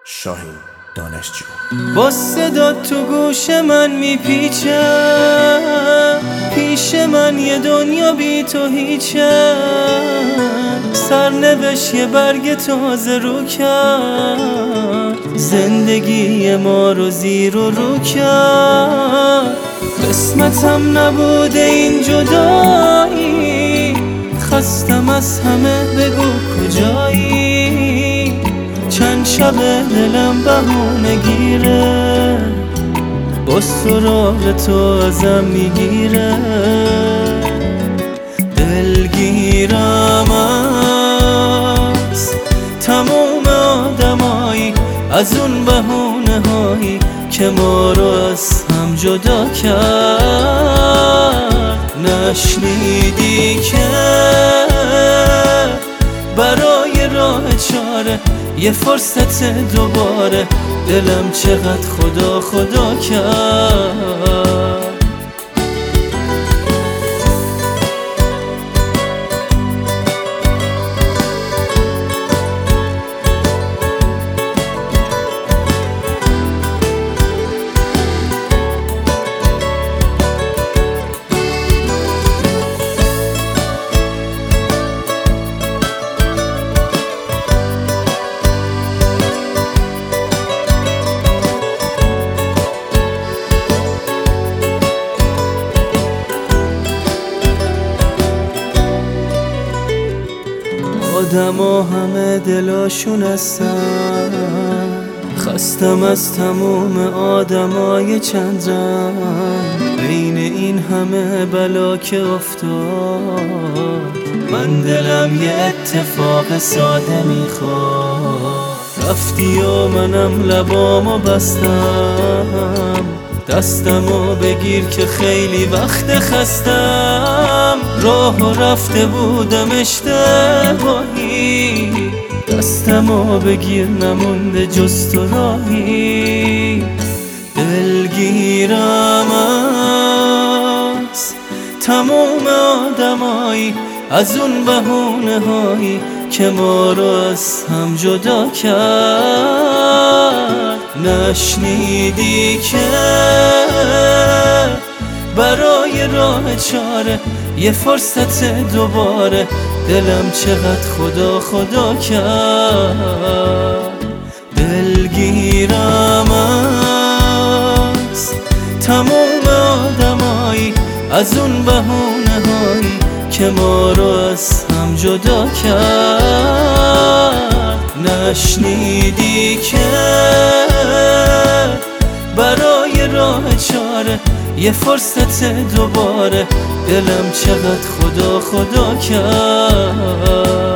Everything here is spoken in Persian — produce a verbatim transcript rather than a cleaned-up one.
شاهین دانشجو. با صدا تو گوش من میپیچه، پیش من یه دنیا بی تو هیچه. سرنوشت یه برگ تازه رو کرد، زندگی ما رو زیر و رو کرد. قسمتم نبوده این جدایی، خستم از همه بگو کجایی. چند شب دلم بهونه گیره، با سراغ تو ازم میگیره. دلگیرم از تمام آدمایی، از اون بهونه هایی که ما رو از هم جدا کرد. نشنیدی که برای راه چاره یه فرصت دوباره، دلم چقدر خدا خدا کرد. آدم ها همه دلاشون هستن، خستم از تموم آدمای چند رنگ. بین این همه بلا که افتاد، من دلم یه اتفاق ساده میخواد. رفتی و منم لبامو بستم، دستمو بگیر که خیلی وقت خستم. راه رفته بودم اشتباهی، دستمو بگیر نمونده جز تو راهی. دلگیرم از تمام آدمایی، از اون بهونه هایی که ما رو از هم جدا کرد. نشنیدی که برای راه چاره یه فرصت دوباره، دلم چقدر خدا خدا کرد. دلگیرم از تمام آدمایی، از اون بهونه هایی که ما رو از هم جدا کرد. نشنیدی که برای راه چاره یه فرصت دوباره، دلم چقدر خدا خدا کرد.